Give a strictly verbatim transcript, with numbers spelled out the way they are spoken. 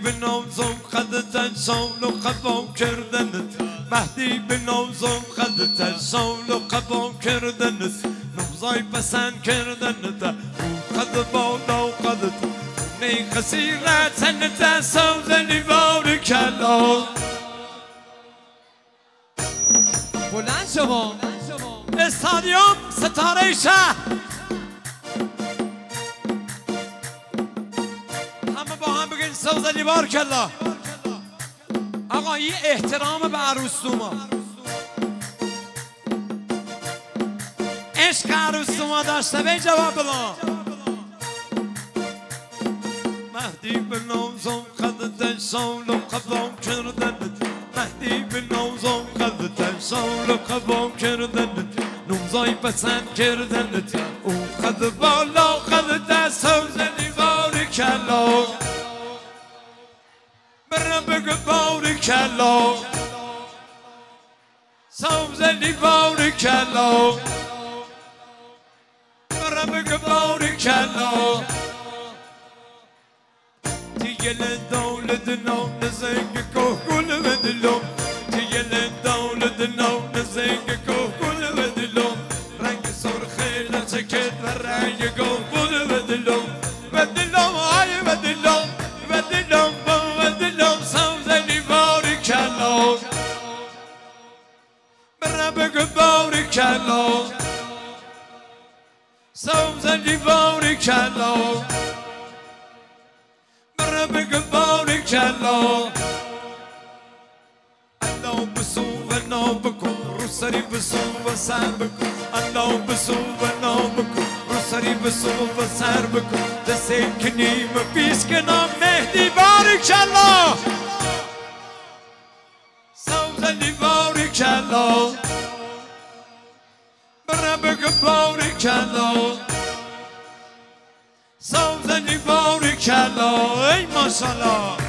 به نازم قدت سال و قبام کردنت مهدی به نازم قدت سال و قبام کردنت نوزای پسند کردنت او قد بالا قدت نی قصیرت سنت سوزنی بار کلا بلند شما استادیوم ستاره شهر همه با هم بگین سوزنی بار کلا آقا این احترام به عروسوما عشق عروسوما داشته به جواب بلا مهدی به نازم قدت سال و قبام کردنت مهدی به نازم قدت سال و قبام کردنت نوزای پسند کردنت او قد بالا قدت سوزنی بار کلا برم بگو بار کلا سوزنی بار کلا برم بگو بار کلا تیگل دولت نام نزنگ که گل و دلم تیگل دولت نام نزنگ که گل و دلم رنگ سرخی لچکت و رنگ گل و دلم و دلم های و دلم و دلم و دلم سوزنی بار کلا برم بگو بار کلا سوزنی بار کلا برم بگو بار کلا الله بسو و نام بکن رو سری بسو و سر بکن الله بسو و نام بکن رو سری بسو و سر بکن دسته کنیم پیس کنم مهدی بار کلا سوزنی بار کلا برم بگو بار کلا سوزنی بار کلا ای ماشالله